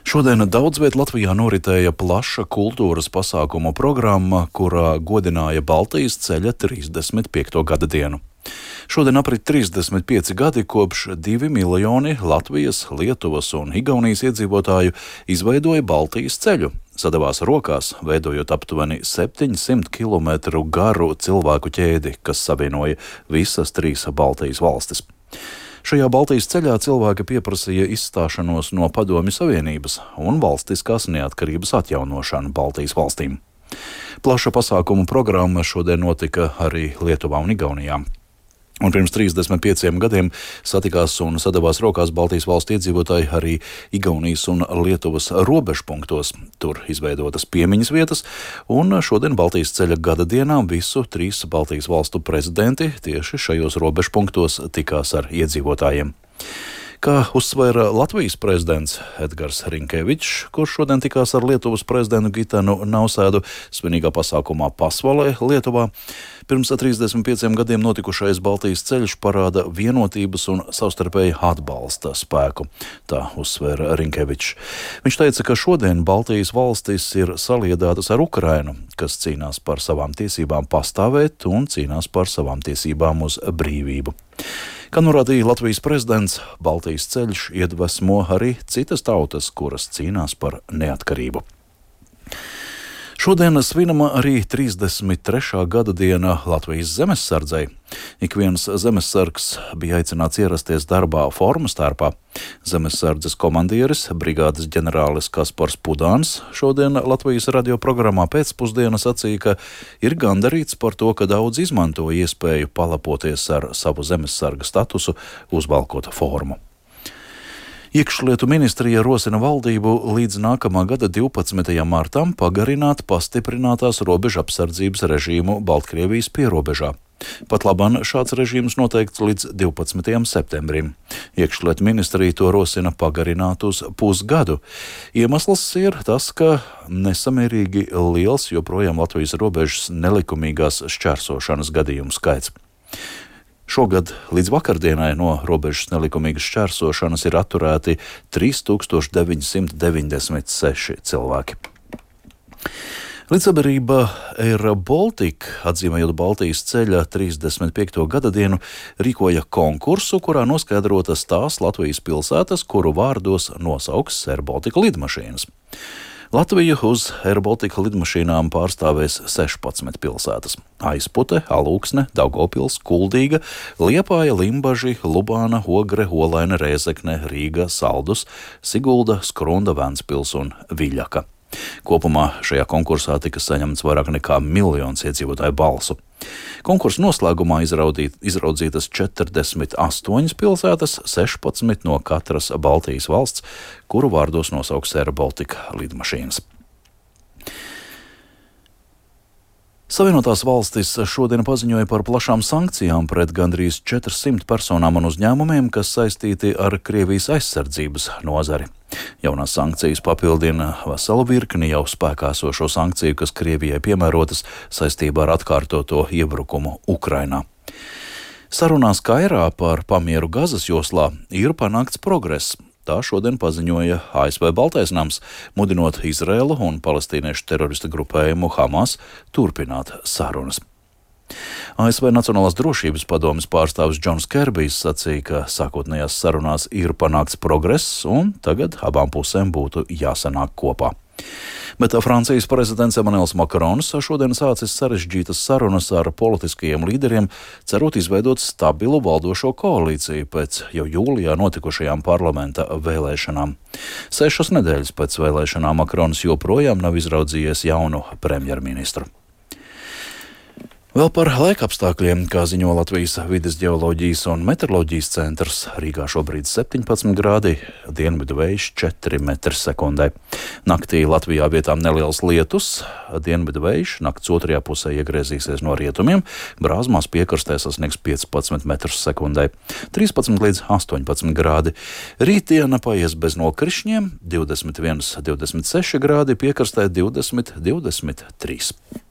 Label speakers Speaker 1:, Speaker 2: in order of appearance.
Speaker 1: Šodien daudz viet Latvijā noritēja plaša kultūras pasākumu programma, kurā godināja Baltijas ceļa 35. gada dienu. Šodien aprit 35 gadi kopš 2 miljoni Latvijas, Lietuvas un Igaunijas iedzīvotāju izveidoja Baltijas ceļu, sadavās rokās, veidojot aptuveni 700 km garu cilvēku ķēdi, kas savienoja visas 3 Baltijas valstis. Šajā Baltijas ceļā cilvēki pieprasīja izstāšanos no Padomju Savienības un valstiskās neatkarības atjaunošanu Baltijas valstīm. Plaša pasākumu programma šodien notika arī Lietuvā un Igaunijā. Un pirms 35 gadiem satikās un sadavās rokās Baltijas valstu iedzīvotāji arī Igaunijas un Lietuvas robežpunktos. Tur izveidotas piemiņas vietas, un šodien Baltijas ceļa gada dienā visu 3 Baltijas valstu prezidenti tieši šajos robežpunktos tikās ar iedzīvotājiem. Kā uzsvēra Latvijas prezidents Edgars Rinkevičs, kurš šodien tikās ar Lietuvas prezidentu Gitanu Nausēdu svinīgā pasākumā Pasvalē, Lietuvā, pirms 35 gadiem notikušais Baltijas ceļš parāda vienotības un savstarpēji atbalsta spēku, tā uzsvēra Rinkevičs. Viņš teica, ka šodien Baltijas valstis ir saliedētas ar Ukrainu, kas cīnās par savām tiesībām pastāvēt un cīnās par savām tiesībām uz brīvību. Kā norādīja Latvijas prezidents, Baltijas ceļš iedvesmo arī citas tautas, kuras cīnās par neatkarību. Šodien svinama arī 33. gada diena Latvijas zemessardzei. Ik viens zemessargs bija aicināts ierasties darbā formas tērpā. Zemessardzes komandieris, brigādes ģenerālis Kaspars Pudāns šodien Latvijas radio programmā pēcpusdienā sacīja, ka ir gandarīts par to, ka daudz izmanto iespēju palapoties ar savu zemessarga statusu, uzvalkot formu. Iekšlietu ministrija rosina valdību līdz nākamā gada 12. martam pagarināt pastiprinātās robežapsardzības režīmu Baltkrievijas pierobežā. Pat labāk šāds režīms noteikts līdz 12. septembrim. Iekšlietu ministrija to rosina pagarināt uz pusgadu. Iemesls ir tas, ka nesamērīgi liels joprojām Latvijas robežas nelikumīgās šķērsošanas gadījumu skaits. Šogad līdz vakardienai no robežas nelikumīgas šķērsošanas ir atturēti 3996 cilvēki. Līdzsabiedrība Air Baltica, atzīmējot Baltijas ceļa 35. gada dienu, rīkoja konkursu, kurā noskaidrotas tās Latvijas pilsētas, kuru vārdos nosauks Air Baltica lidmašīnas. Latviju uz Air Baltica lidmašīnām pārstāvēs 16 pilsētas – Aizpute, Alūksne, Daugavpils, Kuldīga, Liepāja, Limbaži, Lubāna, Ogre, Olaine, Rēzekne, Rīga, Saldus, Sigulda, Skrunda, Ventspils un Viļaka. Kopumā šajā konkursā tika saņemts vairāk nekā 1 miljons iedzīvotāju balsu. Konkursa noslēgumā izraudzītas 48 pilsētas, 16 no katras Baltijas valsts, kuru vārdos nosauks Air Baltica lidmašīnas. Savienotās valstis šodien paziņoja par plašām sankcijām pret gandrīz 400 personām un uzņēmumiem, kas saistīti ar Krievijas aizsardzības nozari. Jaunās sankcijas papildina veselu virkni jau spēkā esošo sankciju, kas Krievijai piemērotas saistībā ar atkārtoto iebrukumu Ukrainā. Sarunās Kairā par pamieru Gazas joslā ir panākts progress. Tā šodien paziņoja ASV Baltais nams, mudinot Izraēlu un palestīniešu teroristu grupējumu Hamas turpināt sarunas. ASV Nacionālās drošības padomes pārstāvis Džons Kerbijs sacīja, ka sākotnējās sarunās ir panākts progress un tagad abām pusēm būtu jāsanāk kopā. Bet Francijas prezidents Emmanuels Macrons šodien sācis sarežģītas sarunas ar politiskajiem līderiem, cerot izveidot stabilu valdošo koalīciju pēc jau jūlijā notikušajām parlamenta vēlēšanām. 6 nedēļas pēc vēlēšanām Macrons joprojām nav izraudzījies jaunu premjerministru. Vēl par laikapstākļiem, kā ziņo Latvijas vides ģeoloģijas un meteoroloģijas centrs, Rīgā šobrīd 17 grādi, dienvidu vējš 4 m/sekundē. Naktī Latvijā vietām neliels lietus, dienvidu vējš nakts otrajā pusē iegriezīsies no rietumiem, Brāzmās piekrastē sasniegs 15 m/sekundē, 13 līdz 18 grādi. Rītdiena paies bez nokrišņiem, 21, 26 grādi, piekrastē 20, 23.